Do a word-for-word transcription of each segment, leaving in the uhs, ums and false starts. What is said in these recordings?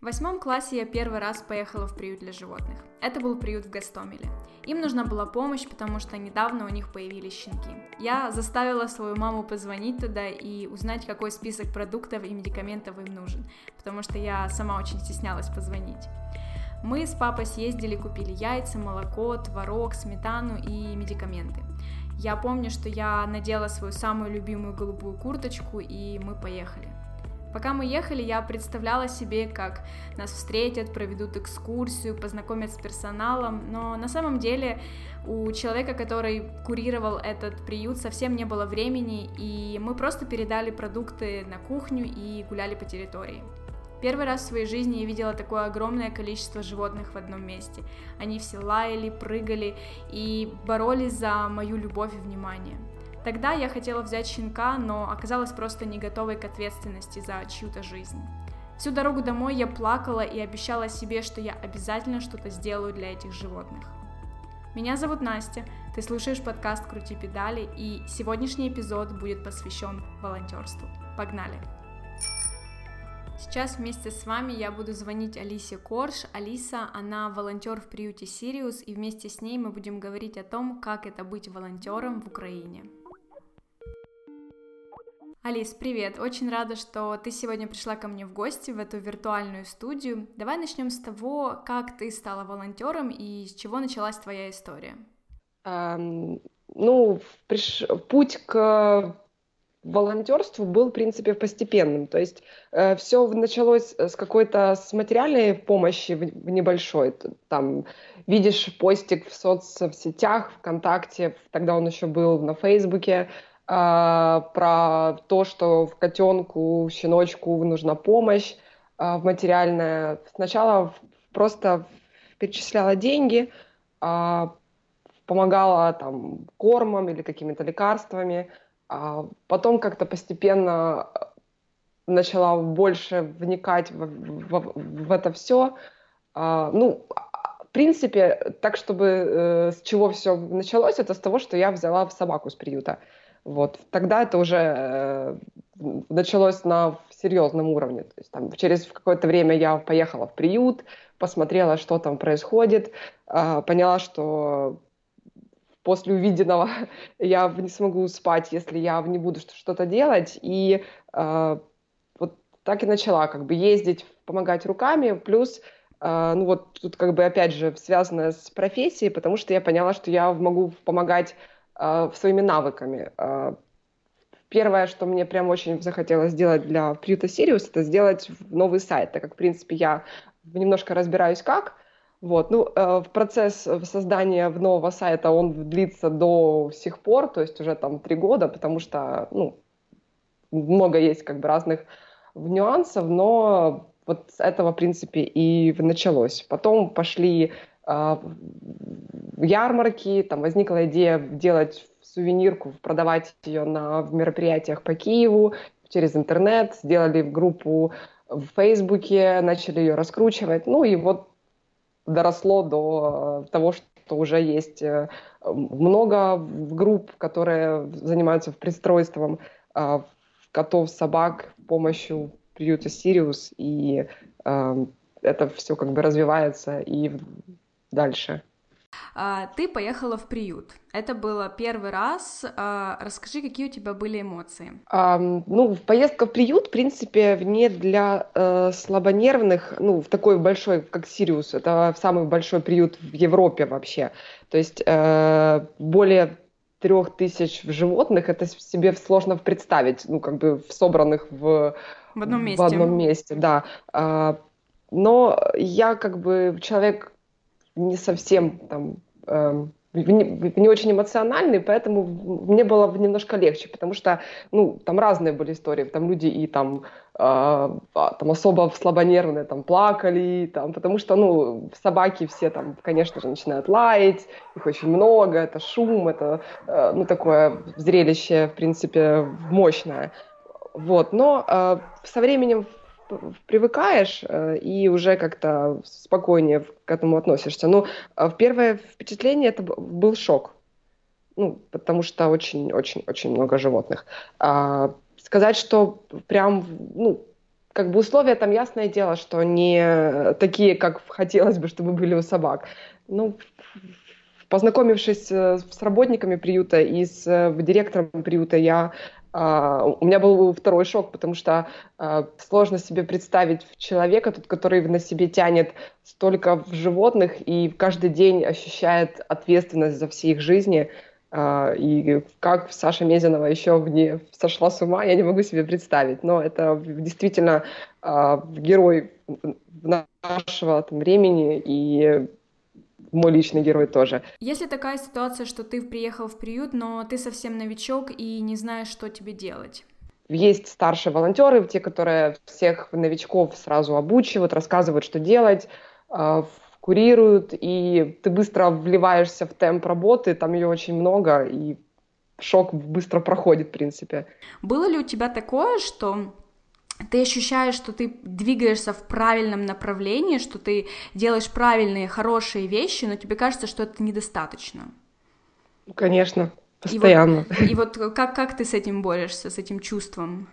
В восьмом классе я первый раз поехала в приют для животных. Это был приют в Гостомеле. Им нужна была помощь, потому что недавно у них появились щенки. Я заставила свою маму позвонить туда и узнать, какой список продуктов и медикаментов им нужен, потому что я сама очень стеснялась позвонить. Мы с папой съездили, купили яйца, молоко, творог, сметану и медикаменты. Я помню, что я надела свою самую любимую голубую курточку, и мы поехали. Пока мы ехали, я представляла себе, как нас встретят, проведут экскурсию, познакомят с персоналом, но на самом деле у человека, который курировал этот приют, совсем не было времени, и мы просто передали продукты на кухню и гуляли по территории. Первый раз в своей жизни я видела такое огромное количество животных в одном месте. Они все лаяли, прыгали и боролись за мою любовь и внимание. Тогда я хотела взять щенка, но оказалась просто не готовой к ответственности за чью-то жизнь. Всю дорогу домой я плакала и обещала себе, что я обязательно что-то сделаю для этих животных. Меня зовут Настя, ты слушаешь подкаст «Крути педали», и сегодняшний эпизод будет посвящен волонтерству. Погнали! Сейчас вместе с вами я буду звонить Алисе Корж. Алиса, она волонтер в приюте Сириус, и вместе с ней мы будем говорить о том, как это быть волонтером в Украине. Алис, привет! Очень рада, что ты сегодня пришла ко мне в гости в эту виртуальную студию. Давай начнем с того, как ты стала волонтером и с чего началась твоя история. Um, ну, приш... путь к волонтерству был, в принципе, постепенным. То есть э, все началось с какой-то с материальной помощи в, в небольшой. Там видишь постик в соцсетях, ВКонтакте, тогда он еще был на Фейсбуке, Uh, про то, что в котенку, щеночку нужна помощь uh, материальная. Сначала просто перечисляла деньги, uh, помогала там кормом или какими-то лекарствами. Uh, потом как-то постепенно начала больше вникать в, в, в это все. Uh, ну, в принципе, так, чтобы uh, с чего все началось, это с того, что я взяла собаку с приюта. Вот. Тогда это уже э, началось на серьезном уровне. То есть, там, через какое-то время я поехала в приют, посмотрела, что там происходит, э, поняла, что после увиденного я не смогу спать, если я не буду что-то делать. И э, вот так и начала как бы ездить, помогать руками. Плюс, э, ну вот тут как бы опять же связано с профессией, потому что я поняла, что я могу помогать своими навыками. Первое, что мне прям очень захотелось сделать для приюта Сириус, это сделать новый сайт, так как, в принципе, я немножко разбираюсь как. Вот. Ну, в процесс создания нового сайта он длится до сих пор, то есть уже там три года, потому что ну, много есть как бы разных нюансов, но вот с этого, в принципе, и началось. Потом пошли ярмарки, там возникла идея делать сувенирку, продавать ее на в мероприятиях по Киеву через интернет, сделали группу в Фейсбуке, начали ее раскручивать, ну и вот доросло до того, что уже есть много групп, которые занимаются пристройством котов, собак с помощью приюта Сириус, и это все как бы развивается и дальше. Ты поехала в приют. Это было первый раз. Расскажи, какие у тебя были эмоции? А, ну, поездка в приют, в принципе, не для э, слабонервных, ну, в такой большой, как Сириус. Это самый большой приют в Европе вообще. То есть э, более трех тысяч животных, это себе сложно представить, ну, как бы собранных в, в одном месте. В одном месте, да. А, но я как бы человек не совсем там, э, не, не очень эмоциональный, поэтому мне было немножко легче, потому что, ну, там разные были истории, там люди и там, э, там особо слабонервные, там плакали, там, потому что, ну, собаки все там, конечно же, начинают лаять, их очень много, это шум, это, э, ну, такое зрелище, в принципе, мощное, вот, но э, со временем привыкаешь э, и уже как-то спокойнее к этому относишься. Но э, первое впечатление это был шок, ну, потому что очень-очень-очень много животных. А, сказать, что прям, ну, как бы условия там, ясное дело, что не такие, как хотелось бы, чтобы были у собак. Ну, познакомившись с работниками приюта и с директором приюта, я, у меня был второй шок, потому что сложно себе представить человека, тот, который на себе тянет столько животных и каждый день ощущает ответственность за все их жизни. И как Саша Мезенова еще в ней сошла с ума, я не могу себе представить. Но это действительно герой нашего там времени и мой личный герой тоже. Если такая ситуация, что ты приехал в приют, но ты совсем новичок и не знаешь, что тебе делать? Есть старшие волонтеры, те, которые всех новичков сразу обучивают, рассказывают, что делать, курируют, и ты быстро вливаешься в темп работы, там ее очень много, и шок быстро проходит, в принципе. Было ли у тебя такое, что ты ощущаешь, что ты двигаешься в правильном направлении, что ты делаешь правильные, хорошие вещи, но тебе кажется, что это недостаточно? Конечно, постоянно. И вот, и вот как, как ты с этим борешься, с этим чувством?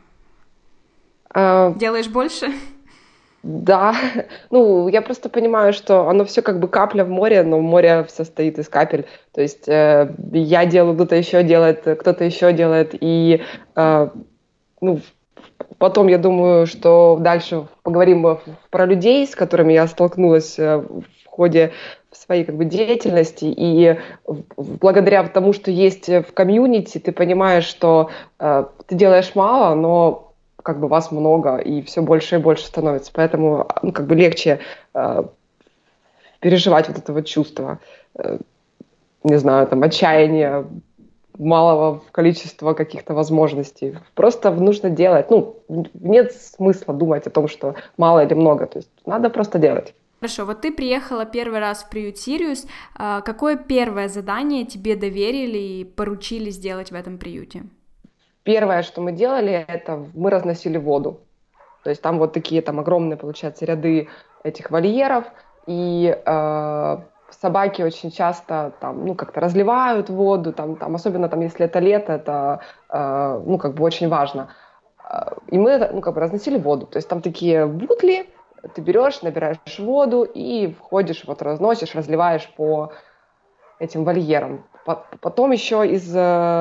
А... Делаешь больше? Да, ну, я просто понимаю, что оно все как бы капля в море, но море состоит из капель. То есть э, я делаю, кто-то еще делает, кто-то еще делает, и э, ну, потом я думаю, что дальше поговорим про людей, с которыми я столкнулась в ходе своей как бы деятельности, и благодаря тому, что есть в комьюнити, ты понимаешь, что э, ты делаешь мало, но как бы вас много, и все больше и больше становится. Поэтому ну, как бы легче э, переживать вот это вот чувство, э, не знаю, там, отчаяния, малого количества каких-то возможностей. Просто нужно делать. Ну, нет смысла думать о том, что мало или много. То есть надо просто делать. Хорошо, вот ты приехала первый раз в приют Сириус. Какое первое задание тебе доверили и поручили сделать в этом приюте? Первое, что мы делали, это мы разносили воду. То есть там вот такие там огромные, получается, ряды этих вольеров, и э, собаки очень часто там, ну, как-то разливают воду, там, там, особенно там, если это лето, это э, ну, как бы очень важно. И мы ну, как бы разносили воду. То есть там такие бутли, ты берешь, набираешь воду и входишь, вот разносишь, разливаешь по этим вольерам. Потом еще из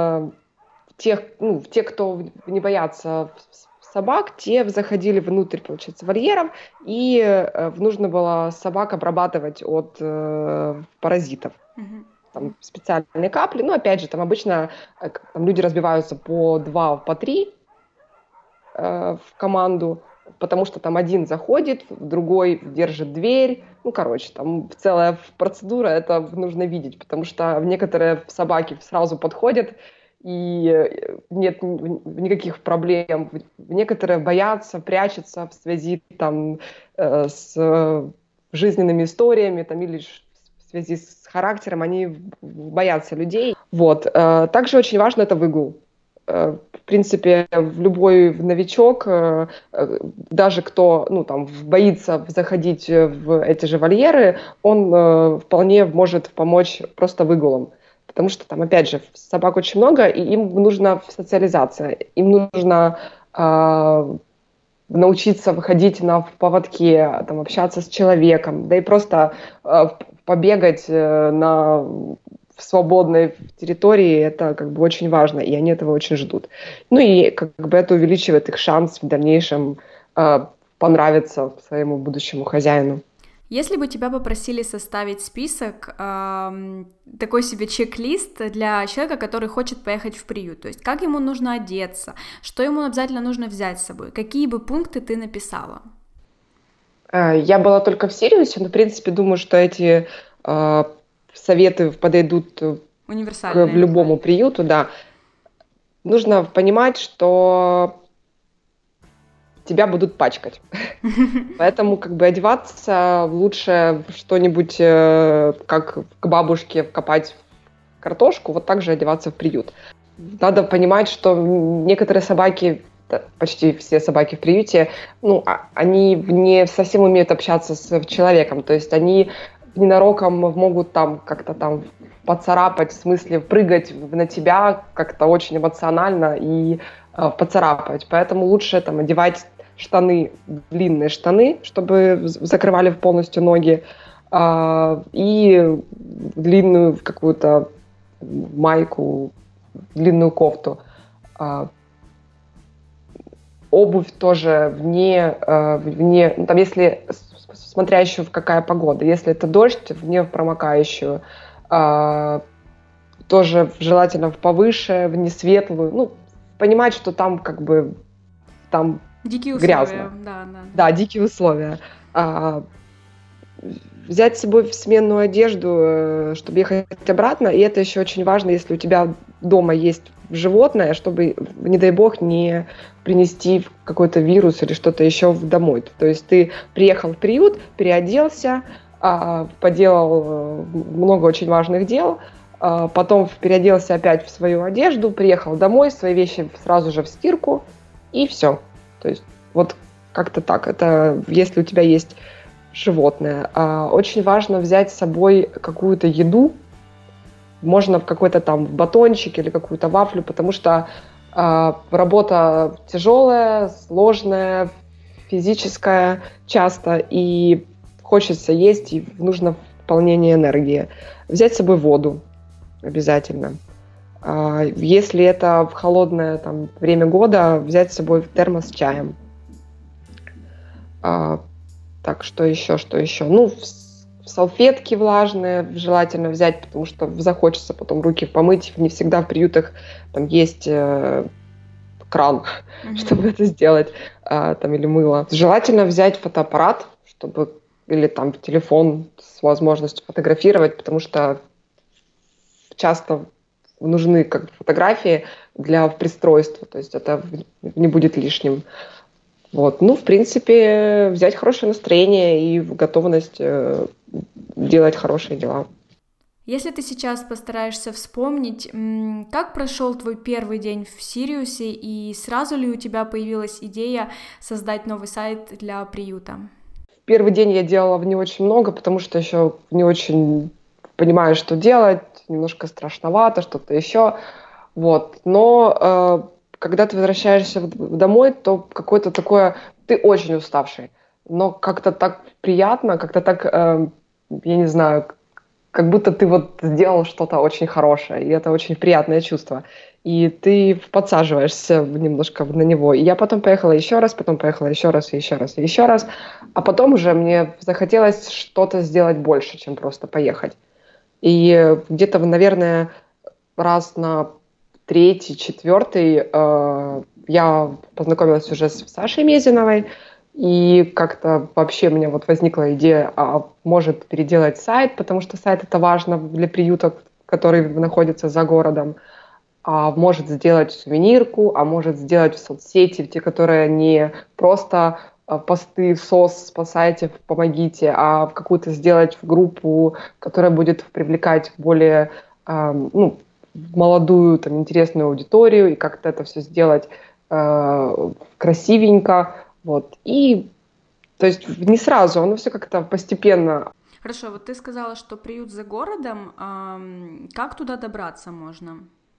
тех, ну, те, кто не боятся собак, те заходили внутрь, получается, вольеров, и э, нужно было собак обрабатывать от э, паразитов. Mm-hmm. Там специальные капли, но опять же, там обычно э, там люди разбиваются по два, по три э, в команду, потому что там один заходит, другой держит дверь, ну, короче, там целая процедура, это нужно видеть, потому что некоторые собаки сразу подходят, и нет никаких проблем. Некоторые боятся, прячутся в связи там, э, с жизненными историями там, или в связи с характером, они боятся людей. Вот. Э, также очень важно это выгул. Э, в принципе, любой новичок, э, даже кто ну, там, боится заходить в эти же вольеры, он э, вполне может помочь просто выгулом. Потому что там, опять же, собак очень много, и им нужна социализация, им нужно э, научиться выходить на поводке, там, общаться с человеком, да и просто э, побегать э, на свободной территории, это как бы очень важно, и они этого очень ждут. Ну и как бы это увеличивает их шанс в дальнейшем э, понравиться своему будущему хозяину. Если бы тебя попросили составить список, э, такой себе чек-лист для человека, который хочет поехать в приют, то есть как ему нужно одеться, что ему обязательно нужно взять с собой, какие бы пункты ты написала? Я была только в Сириусе, но, в принципе, думаю, что эти э, советы подойдут к любому приюту, да. Нужно понимать, что тебя будут пачкать. Поэтому как бы одеваться лучше что-нибудь, э, как к бабушке вкопать картошку, вот так же одеваться в приют. Надо понимать, что некоторые собаки, почти все собаки в приюте, ну, они не совсем умеют общаться с человеком, то есть они ненароком могут там как-то там поцарапать, в смысле прыгать на тебя как-то очень эмоционально и э, поцарапать. Поэтому лучше там одевать штаны, длинные штаны, чтобы закрывали полностью ноги, а, и длинную какую-то майку, длинную кофту. А, обувь тоже вне, вне, ну, там если, смотря еще в какая погода, если это дождь, вне промокающую, а, тоже желательно повыше, в несветлую, ну, понимать, что там как бы там дикие грязно. Условия, да, да. Да, дикие условия. А, взять с собой сменную одежду, чтобы ехать обратно, и это еще очень важно, если у тебя дома есть животное, чтобы, не дай бог, не принести какой-то вирус или что-то еще домой. То есть ты приехал в приют, переоделся, поделал много очень важных дел, потом переоделся опять в свою одежду, приехал домой, свои вещи сразу же в стирку, и все. То есть вот как-то так. Это если у тебя есть животное. Очень важно взять с собой какую-то еду, можно в какой-то там батончик или какую-то вафлю, потому что работа тяжелая, сложная, физическая часто, и хочется есть, и нужно пополнение энергии. Взять с собой воду обязательно. Если это в холодное там, время года, взять с собой термос с чаем. Так, что еще, что еще? Ну, салфетки влажные желательно взять, потому что захочется потом руки помыть. Не всегда в приютах там есть э, кран, mm-hmm. чтобы это сделать, э, там, или мыло. Желательно взять фотоаппарат, чтобы или там телефон с возможностью фотографировать, потому что часто нужны как бы, фотографии для пристройства, то есть это не будет лишним. Вот. Ну, в принципе, взять хорошее настроение и готовность э, делать хорошие дела. Если ты сейчас постараешься вспомнить, как прошел твой первый день в Сириусе, и сразу ли у тебя появилась идея создать новый сайт для приюта? В первый день я делала не очень много, потому что еще не очень понимаю, что делать, немножко страшновато, что-то еще. Вот. Но э, когда ты возвращаешься домой, то какое-то такое... Ты очень уставший, но как-то так приятно, как-то так, э, я не знаю, как будто ты вот сделал что-то очень хорошее, и это очень приятное чувство. И ты подсаживаешься немножко на него. И я потом поехала еще раз, потом поехала еще раз, и еще раз, и еще раз. А потом уже мне захотелось что-то сделать больше, чем просто поехать. И где-то, наверное, раз на третий, четвертый э, я познакомилась уже с Сашей Мезиновой, и как-то вообще у меня вот возникла идея, а может переделать сайт, потому что сайт это важно для приюта, который находится за городом, а может сделать сувенирку, а может сделать в соцсети, те, которые не просто посты в СОС по сайте «Помогите», а какую-то сделать в группу, которая будет привлекать более э, ну, молодую, там, интересную аудиторию, и как-то это все сделать э, красивенько. Вот. И, то есть, не сразу, оно все как-то постепенно. Хорошо, вот ты сказала, что приют за городом. Как туда добраться можно?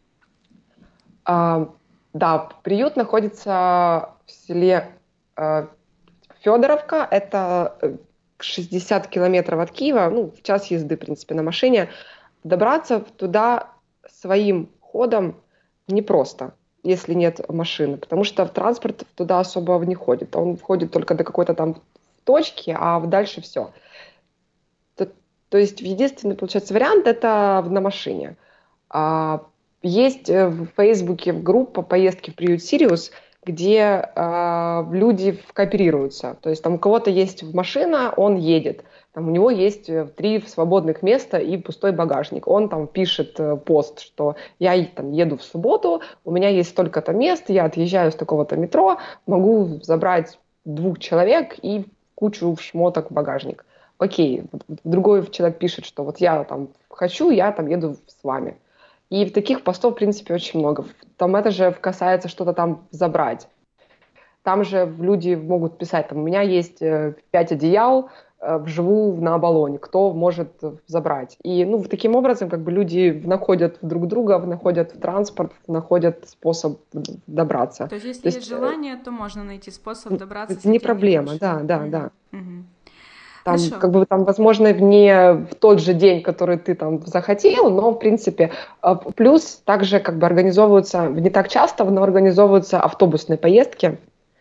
А, да, приют находится в селе а, Федоровка. Это шестьдесят километров от Киева, ну, в час езды, в принципе, на машине. Добраться туда своим ходом непросто, если нет машины, потому что транспорт туда особо не ходит. Он входит только до какой-то там точки, а дальше все. То, то есть единственный, получается, вариант – это на машине. А, есть в Фейсбуке группа «Поездки в приют Сириус», где э, люди кооперируются. То есть там у кого-то есть машина, он едет. Там у него есть три свободных места и пустой багажник. Он там пишет э, пост, что я там еду в субботу, у меня есть столько-то мест, я отъезжаю с такого-то метро, могу забрать двух человек и кучу шмоток в багажник. Окей, другой человек пишет, что вот я там хочу, я там еду с вами. И таких постов, в принципе, очень много. Там это же касается что-то там забрать. Там же люди могут писать, там, у меня есть пять одеял, вживую на Оболонь, кто может забрать. И ну, таким образом как бы люди находят друг друга, находят транспорт, находят способ добраться. То есть если то есть есть, желание, то можно найти способ добраться. Это не проблема, да, да, угу. да. Угу. Там, Хорошо. как бы, там, возможно, не в тот же день, который ты там захотел, но, в принципе, плюс также как бы организовываются, не так часто, но организовываются автобусные поездки.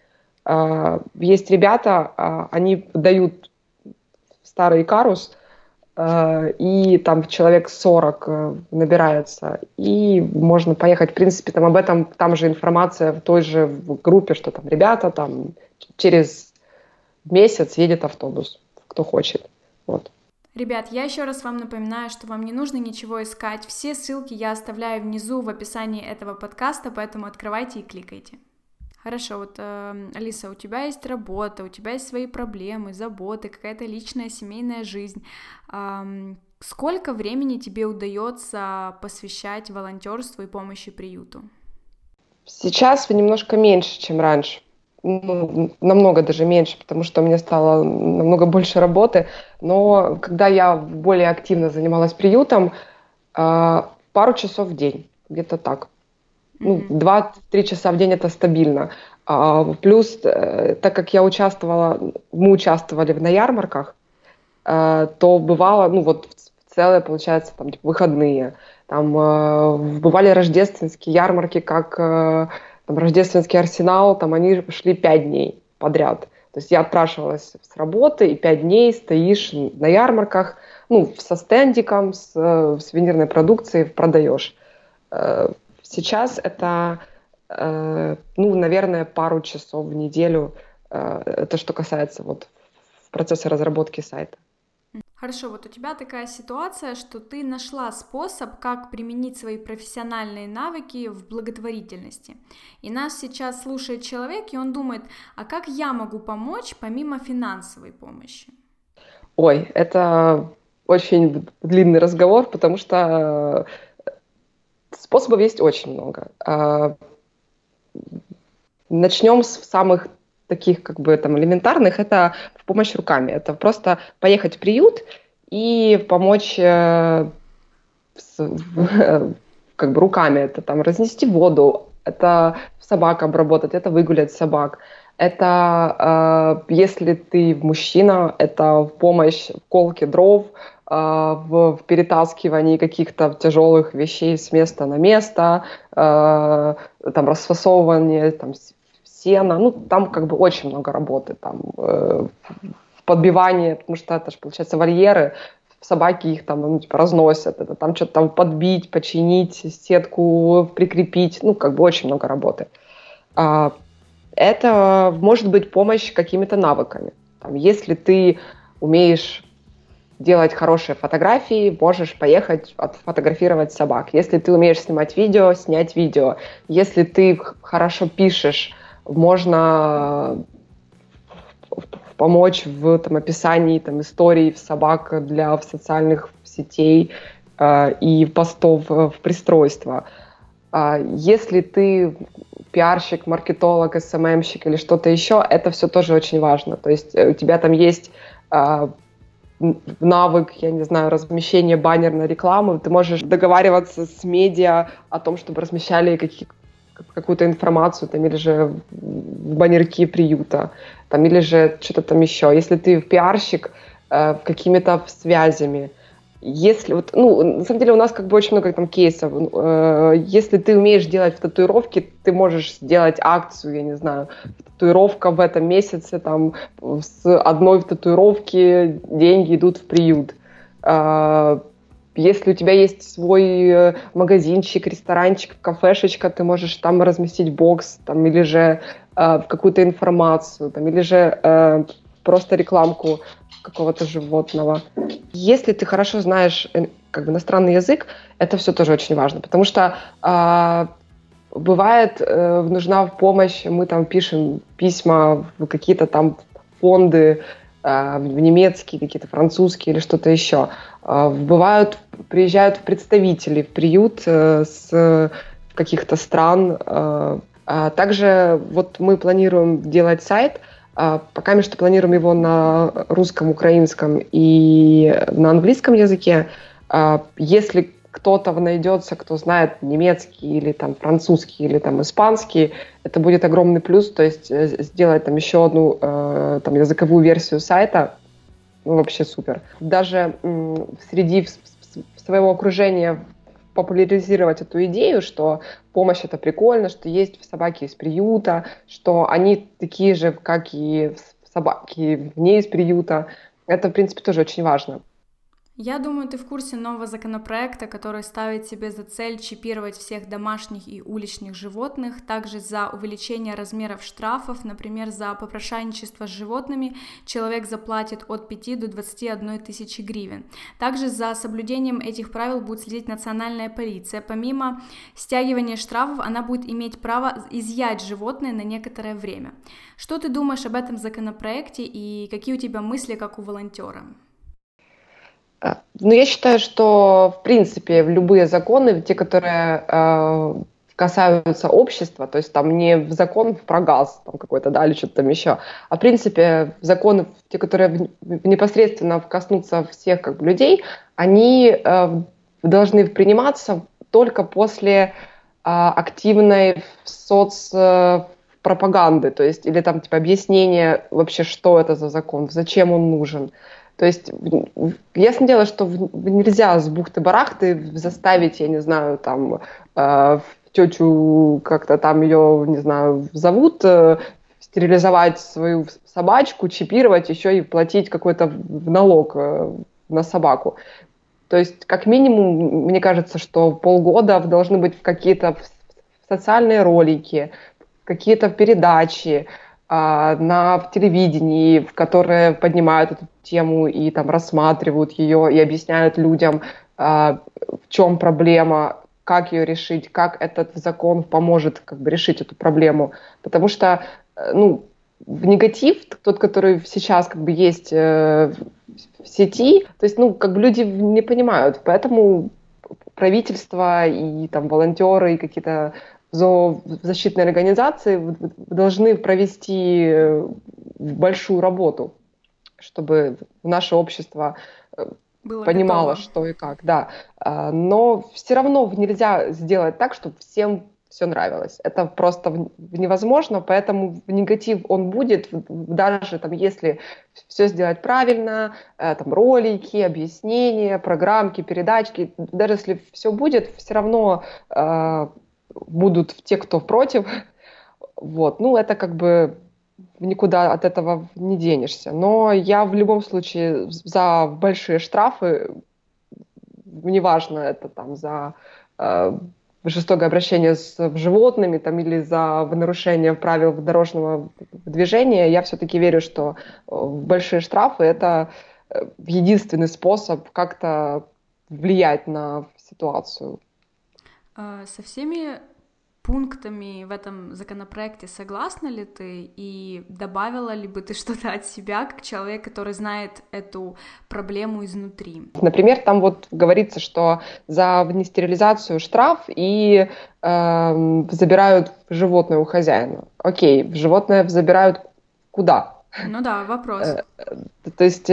Есть ребята, они дают старый Икарус, и там человек сорок набирается, и можно поехать, в принципе, там об этом, там же информация в той же группе, что там ребята, там через месяц едет автобус, кто хочет. Вот. Ребят, я еще раз вам напоминаю, что вам не нужно ничего искать. Все ссылки я оставляю внизу в описании этого подкаста, поэтому открывайте и кликайте. Хорошо, вот, э, Алиса, у тебя есть работа, у тебя есть свои проблемы, заботы, какая-то личная семейная жизнь. Эм, сколько времени тебе удается посвящать волонтерству и помощи приюту? Сейчас немножко меньше, чем раньше. Ну, намного даже меньше, потому что у меня стало намного больше работы. Но когда я более активно занималась приютом, э, пару часов в день, где-то так. Ну, два-три часа в день это стабильно. А, плюс, э, так как я участвовала, мы участвовали на ярмарках, э, то бывало, ну вот в целое, получается, там типа, выходные. Там э, бывали рождественские ярмарки, как э, там, рождественский арсенал, там они шли пять дней подряд. То есть я отпрашивалась с работы, и пять дней стоишь на ярмарках, ну, со стендиком, с э, сувенирной продукцией продаешь. Э, Сейчас это, э, ну, наверное, пару часов в неделю, э, это что касается вот процесса разработки сайта. Хорошо, вот у тебя такая ситуация, что ты нашла способ, как применить свои профессиональные навыки в благотворительности. И нас сейчас слушает человек, и он думает, а как я могу помочь помимо финансовой помощи? Ой, это очень длинный разговор, потому что способов есть очень много. Начнем с самых таких, как бы, там, элементарных. Это помощь руками. Это просто поехать в приют и помочь с, как бы, руками. Это там разнести воду, это собак обработать, это выгулять собак. Это, если ты мужчина, это помощь в колке дров, в перетаскивании каких-то тяжелых вещей с места на место, там расфасовывание там, сена, ну там как бы очень много работы, там подбивание, потому что это же получается вольеры, собаки их там ну, типа, разносят, это там что-то там подбить, починить, сетку прикрепить, ну как бы очень много работы. Это может быть помощь какими-то навыками. Там, если ты умеешь делать хорошие фотографии, можешь поехать отфотографировать собак. Если ты умеешь снимать видео, снять видео. Если ты хорошо пишешь, можно помочь в там, описании там, историй собак для в социальных сетей э, и постов в пристройство. Э, если ты пиарщик, маркетолог, эс эм эм-щик или что-то еще, это все тоже очень важно. То есть у тебя там есть э, навык, я не знаю, размещения баннерной рекламы, ты можешь договариваться с медиа о том, чтобы размещали какие, какую-то информацию, там, или же в баннерке приюта, там, или же что-то там еще. Если ты пиарщик, э, какими-то связями, если вот, ну, на самом деле у нас как бы очень много там кейсов. Э, если ты умеешь делать татуировки, ты можешь сделать акцию, я не знаю, татуировка в этом месяце, там, с одной татуировки деньги идут в приют. Э, если у тебя есть свой магазинчик, ресторанчик, кафешечка, ты можешь там разместить бокс, там, или же э, какую-то информацию, там, или же э, просто рекламку какого-то животного. Если ты хорошо знаешь как бы, иностранный язык, это все тоже очень важно, потому что э, бывает э, нужна помощь, мы там пишем письма в какие-то там фонды, э, в немецкие, какие-то французские или что-то еще. Э, бывают, приезжают представители в приют э, с каких-то стран. Э, а также вот мы планируем делать сайт, Пока мы что планируем его на русском, украинском и на английском языке. Если кто-то найдется, кто знает немецкий или там французский или там испанский, это будет огромный плюс, то есть сделать там еще одну там языковую версию сайта, ну, вообще супер. Даже м, среди своего окружения популяризировать эту идею, что помощь — это прикольно, что есть собаки из приюта, что они такие же, как и собаки вне из приюта. Это, в принципе, тоже очень важно. Я думаю, ты в курсе нового законопроекта, который ставит себе за цель чипировать всех домашних и уличных животных, также за увеличение размеров штрафов, например, за попрошайничество с животными человек заплатит от пяти до двадцати одной тысячи гривен. Также за соблюдением этих правил будет следить национальная полиция. Помимо стягивания штрафов, она будет иметь право изъять животное на некоторое время. Что ты думаешь об этом законопроекте и какие у тебя мысли как у волонтера? Ну, я считаю, что, в принципе, любые законы, те, которые э, касаются общества, то есть там не закон про газ там какой-то, да, или что-то там еще, а, в принципе, законы, те, которые в, непосредственно коснутся всех как бы людей, они э, должны приниматься только после э, активной соцпропаганды, то есть, или там, типа, объяснения вообще, что это за закон, зачем он нужен. То есть, ясное дело, что нельзя с бухты-барахты заставить, я не знаю, там, э, тетю как-то там ее, не знаю, зовут, э, стерилизовать свою собачку, чипировать, еще и платить какой-то налог э, на собаку. То есть, как минимум, мне кажется, что полгода должны быть какие-то социальные ролики, какие-то передачи, на телевидении, в которые поднимают эту тему и там рассматривают ее и объясняют людям, в чем проблема, как ее решить, как этот закон поможет как бы решить эту проблему. Потому что, ну, негатив, тот, который сейчас как бы есть в сети, то есть, ну, как бы люди не понимают, поэтому правительство и там волонтеры и какие-то зоозащитные организации должны провести большую работу, чтобы наше общество было понимало, готово. Что и как. Да. Но все равно нельзя сделать так, чтобы всем все нравилось. Это просто невозможно, поэтому негатив он будет, даже там, если все сделать правильно, там, ролики, объяснения, программки, передачки, даже если все будет, все равно будут те, кто против. Вот. Ну, это как бы никуда от этого не денешься. Но я в любом случае за большие штрафы, неважно, это там за э, жестокое обращение с животными там, или за нарушение правил дорожного движения, я все-таки верю, что большие штрафы — это единственный способ как-то влиять на ситуацию. Со всеми пунктами в этом законопроекте согласна ли ты и добавила ли бы ты что-то от себя как человек, который знает эту проблему изнутри? Например, там вот говорится, что за нестерилизацию штраф и э, забирают животное у хозяина. Окей, животное забирают куда? Ну да, вопрос. То есть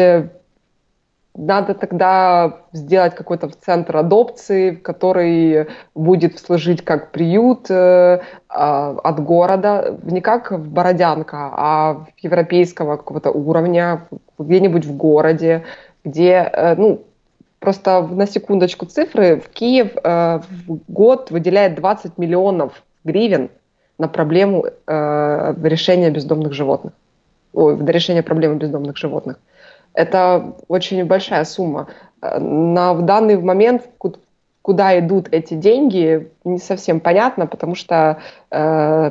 надо тогда сделать какой-то центр адопции, который будет служить как приют э, от города, не как в Бородянка, а европейского какого-то уровня, где-нибудь в городе, где, э, ну, просто на секундочку цифры, в Киев э, в год выделяет двадцать миллионов гривен на проблему э, решения бездомных животных, ой, на решение проблемы бездомных животных. Это очень большая сумма. На в данный момент, куда идут эти деньги, не совсем понятно, потому что э,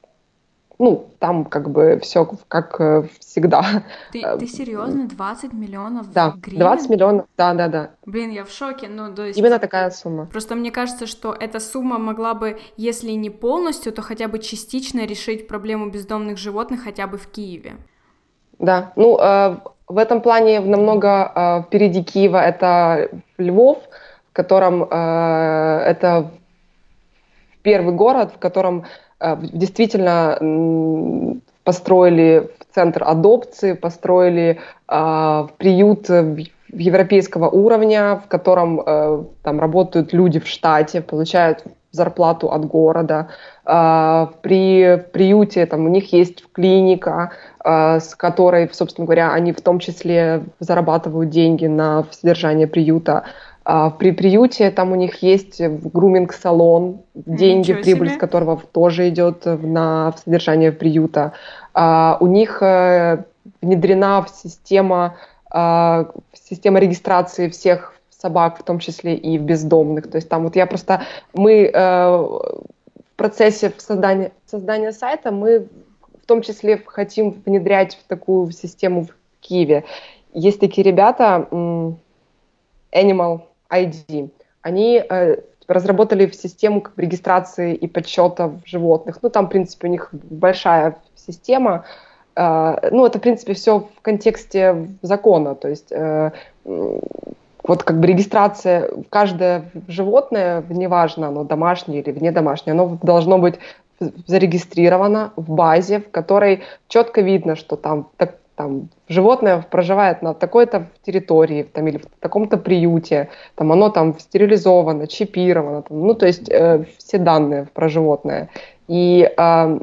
ну, там как бы все как всегда. Ты, ты серьезно? двадцать миллионов да, гривен? двадцать миллионов, да, да, да. Блин, я в шоке. Ну, то есть... Именно такая сумма. Просто мне кажется, что эта сумма могла бы, если не полностью, то хотя бы частично решить проблему бездомных животных хотя бы в Киеве. Да, ну, э, в этом плане намного э, впереди Киева это Львов, в котором э, это первый город, в котором э, действительно м, построили центр адопции, построили э, приют европейского уровня, в котором э, там работают люди в штате, получают зарплату от города. Э, при приюте там, у них есть клиника, э, с которой, собственно говоря, они в том числе зарабатывают деньги на содержание приюта. Э, при приюте там у них есть груминг-салон, деньги, Ничего прибыль с себе. которого тоже идет на содержание приюта. Э, у них э, внедрена в система система регистрации всех собак, в том числе и бездомных. То есть там вот я просто... Мы э, в процессе создания, создания сайта мы в том числе хотим внедрять в такую систему в Киеве. Есть такие ребята, Animal ай ди. Они э, разработали в систему регистрации и подсчета животных. Ну, там, в принципе, у них большая система. Ну, это, в принципе, все в контексте закона, то есть э, вот как бы регистрация, каждое животное, неважно, оно домашнее или вне домашнее, оно должно быть зарегистрировано в базе, в которой четко видно, что там, так, там животное проживает на такой-то территории там, или в таком-то приюте, там оно там стерилизовано, чипировано, там, ну, то есть э, все данные про животное. И э,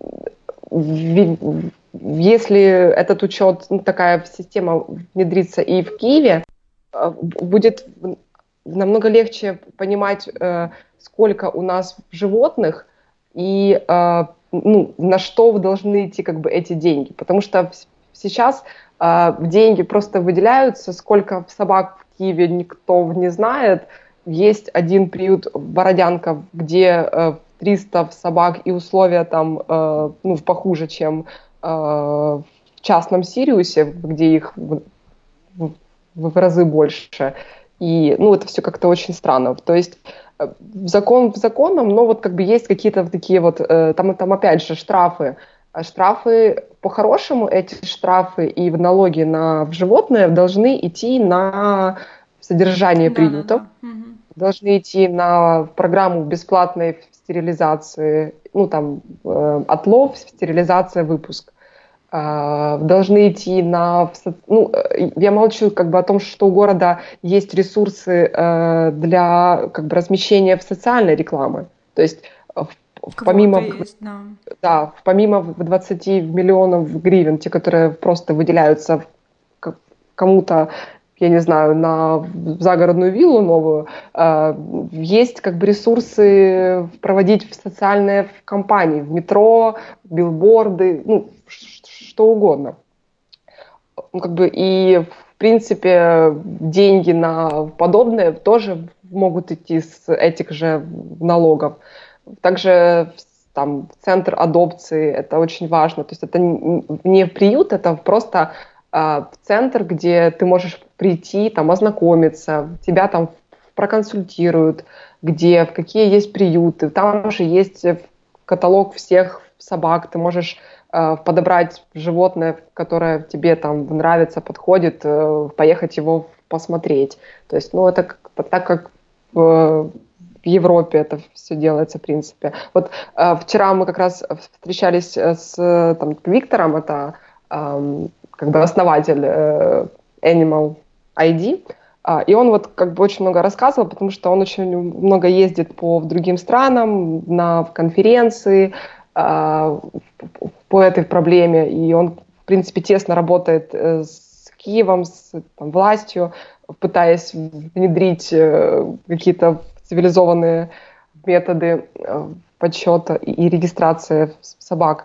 если этот учет, ну, такая система внедрится и в Киеве, будет намного легче понимать, сколько у нас животных и ну, на что должны идти как бы эти деньги. Потому что сейчас деньги просто выделяются, сколько собак в Киеве никто не знает. Есть один приют Бородянка, где триста собак и условия там ну, похуже, чем в частном Сириусе, где их в, в, в разы больше. И, ну, это все как-то очень странно. То есть закон в законом, но вот как бы есть какие-то такие вот, там, там опять же штрафы. Штрафы, по-хорошему, эти штрафы и налоги на животное должны идти на содержание Да, да, приютов, да. Угу. должны идти на программу бесплатной стерилизации, ну, там, э, отлов, стерилизация, выпуск. Э, должны идти на... Ну, я молчу как бы о том, что у города есть ресурсы э, для как бы размещения в социальной рекламы. То есть Квота помимо, есть, да. да, помимо двадцати миллионов гривен, те, которые просто выделяются кому-то, я не знаю, на загородную виллу новую, э, есть как бы ресурсы проводить в социальные кампании, в метро, билборды, ну, что угодно. Ну, как бы и, в принципе, деньги на подобное тоже могут идти с этих же налогов. Также там центр адопции, это очень важно. То есть это не приют, это просто в центр, где ты можешь прийти, там, ознакомиться, тебя там проконсультируют, где, какие есть приюты. Там уже есть каталог всех собак, ты можешь э, подобрать животное, которое тебе там нравится, подходит, э, поехать его посмотреть. То есть, ну, это как, так, как в, в Европе это все делается, в принципе. Вот э, вчера мы как раз встречались с там, Виктором, это э, как бы основатель э, Animal ай ди, э, и он вот как бы очень много рассказывал, потому что он очень много ездит по другим странам, на конференции э, по этой проблеме, и он, в принципе, тесно работает э, с Киевом, с там, властью, пытаясь внедрить э, какие-то цивилизованные методы э, подсчета и, и регистрации собак.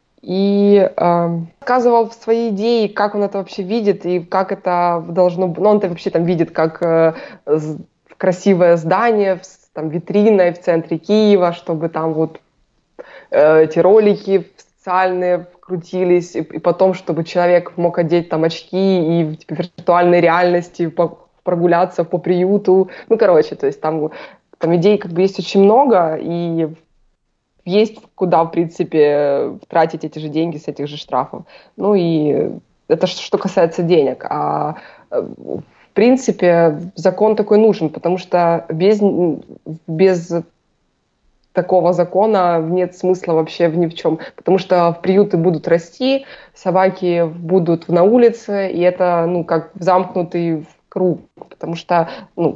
И э, рассказывал свои идеи, как он это вообще видит и как это должно быть. Ну, он это вообще там видит как э, красивое здание, там витриной в центре Киева, чтобы там вот э, эти ролики социальные крутились, и, и потом, чтобы человек мог одеть там очки и в типа, виртуальной реальности по, прогуляться по приюту. Ну, короче, то есть там, там идей как бы есть очень много, и есть куда, в принципе, тратить эти же деньги с этих же штрафов. Ну и это что касается денег. А в принципе закон такой нужен, потому что без, без такого закона нет смысла вообще в ни в чем, потому что приюты будут расти, собаки будут на улице, и это, ну, как замкнутый круг, потому что, ну,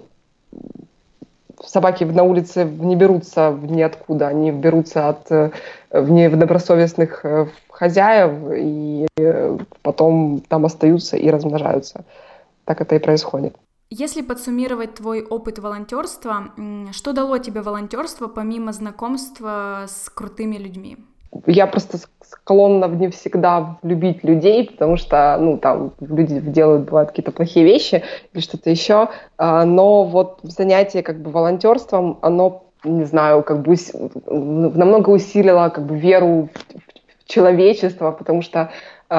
собаки на улице не берутся ниоткуда, они берутся от недобросовестных хозяев, и потом там остаются и размножаются. Так это и происходит. Если подсуммировать твой опыт волонтерства, что дало тебе волонтерство помимо знакомства с крутыми людьми? Я просто склонна не всегда любить людей, потому что, ну, там люди делают, бывают, какие-то плохие вещи или что-то еще, но вот занятие как бы волонтерством, оно, не знаю, как бы намного усилило как бы веру в человечество, потому что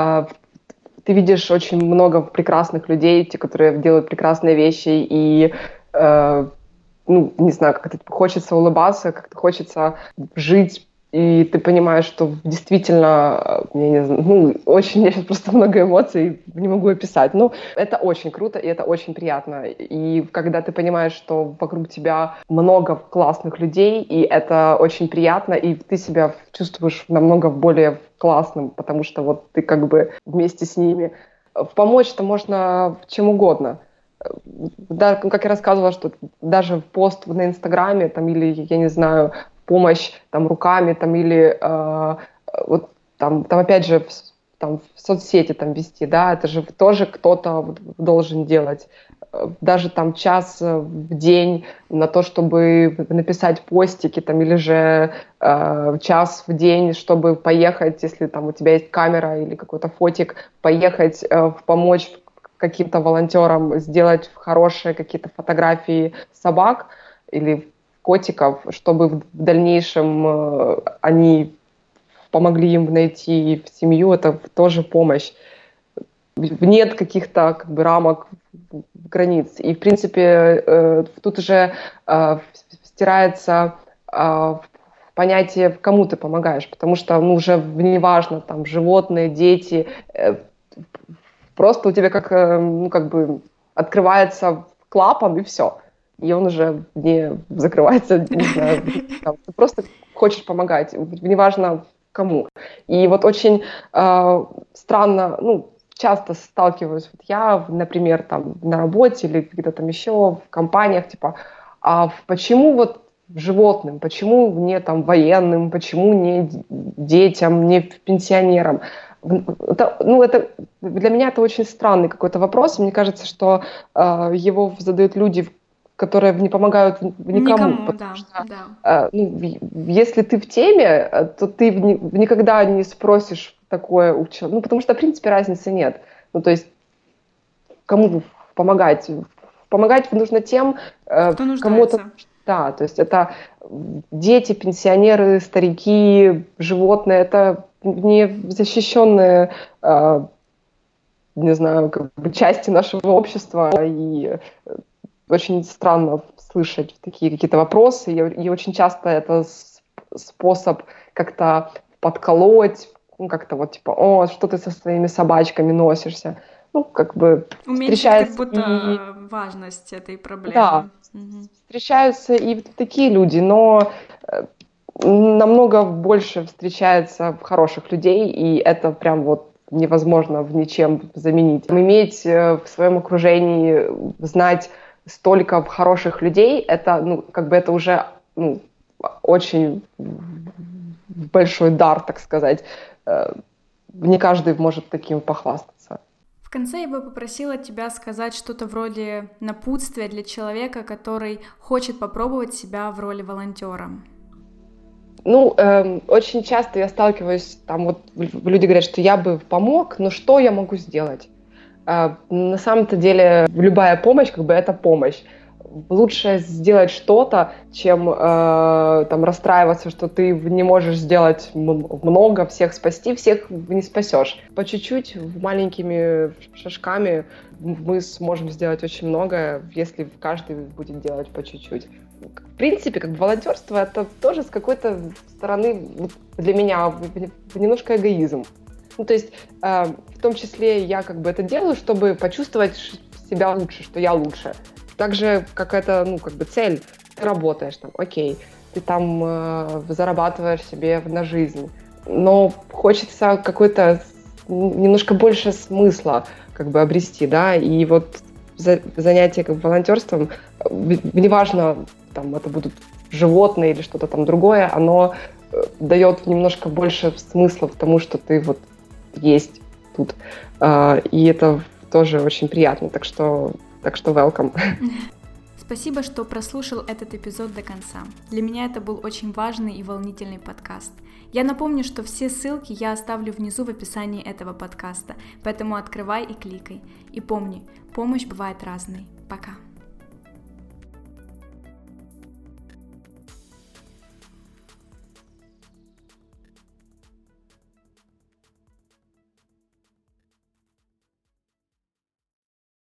ты видишь очень много прекрасных людей, те, которые делают прекрасные вещи, и, э, ну, не знаю, как это хочется улыбаться, как-то хочется жить, и ты понимаешь, что действительно, я не знаю, ну, очень, я сейчас просто много эмоций, не могу описать, но это очень круто, и это очень приятно, и когда ты понимаешь, что вокруг тебя много классных людей, и это очень приятно, и ты себя чувствуешь намного более классным, потому что вот ты как бы вместе с ними. Помочь-то можно чем угодно. Да, как я рассказывала, что даже пост на Инстаграме там, или, я не знаю, помощь там руками там, или э, вот там, там опять же в, там, в соцсети там вести, да, это же тоже кто-то должен делать. Даже там час в день на то, чтобы написать постики, там, или же э, час в день, чтобы поехать, если там у тебя есть камера или какой-то фотик, поехать, э, помочь каким-то волонтерам сделать хорошие какие-то фотографии собак или котиков, чтобы в дальнейшем э, они помогли им найти семью, это тоже помощь. Нет каких-то как бы рамок, границ. И, в принципе, э, тут уже э, стирается э, понятие, кому ты помогаешь, потому что, ну, уже неважно, там, животные, дети, э, просто у тебя как, э, ну, как бы открывается клапан, и все. И он уже не закрывается, не знаю, там, ты просто хочешь помогать, неважно кому. И вот очень э, странно, ну, часто сталкиваюсь, вот я, например, там на работе или где-то там еще в компаниях, типа, а почему вот животным, почему не там военным, почему не детям, не пенсионерам? Это, ну, это, для меня это очень странный какой-то вопрос, мне кажется, что э, его задают люди, которые не помогают никому. Никому, да, что, да. Э, ну, если ты в теме, то ты никогда не спросишь такое у человека, ну, потому что, в принципе, разницы нет. Ну, то есть, кому помогать? Помогать нужно тем, Кто кому-то... Да, то есть это дети, пенсионеры, старики, животные, это не защищенные, не знаю, как бы части нашего общества, и очень странно слышать такие какие-то вопросы, и очень часто это способ как-то подколоть, ну, как-то вот типа, о, что ты со своими собачками носишься? Ну, как бы уменьшить встречается как будто и... важность этой проблемы. Да, угу. Встречаются и такие люди, но намного больше встречается хороших людей, и это прям вот невозможно в ничем заменить. Иметь в своем окружении, знать столько хороших людей, это, ну, как бы это уже, ну, очень большой дар, так сказать. Не каждый может таким похвастаться. В конце я бы попросила тебя сказать что-то вроде напутствия для человека, который хочет попробовать себя в роли волонтера. Ну, э, очень часто я сталкиваюсь, там вот люди говорят, что я бы помог, но что я могу сделать? Э, на самом-то деле любая помощь, как бы это помощь. Лучше сделать что-то, чем э, там расстраиваться, что ты не можешь сделать много, всех спасти, всех не спасешь. По чуть-чуть, маленькими шажками мы сможем сделать очень много, если каждый будет делать по чуть-чуть. В принципе, как бы волонтерство это тоже с какой-то стороны для меня немножко эгоизм. Ну, то есть э, в том числе я как бы это делаю, чтобы почувствовать себя лучше, что я лучше. Так же, как это, ну, как бы цель, ты работаешь там, окей, ты там э, зарабатываешь себе на жизнь. Но хочется какой-то немножко больше смысла как бы обрести, да, и вот за, занятие как бы волонтерством, неважно, там это будут животные или что-то там другое, оно дает немножко больше смысла тому, что ты вот есть тут, и это тоже очень приятно, так что, так что welcome. Спасибо, что прослушал этот эпизод до конца. Для меня это был очень важный и волнительный подкаст. Я напомню, что все ссылки я оставлю внизу в описании этого подкаста, поэтому открывай и кликай. И помни, помощь бывает разной. Пока.